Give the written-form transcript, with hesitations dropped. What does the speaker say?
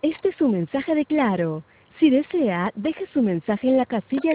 Este es su mensaje de Claro. Si desea, deje su mensaje en la casilla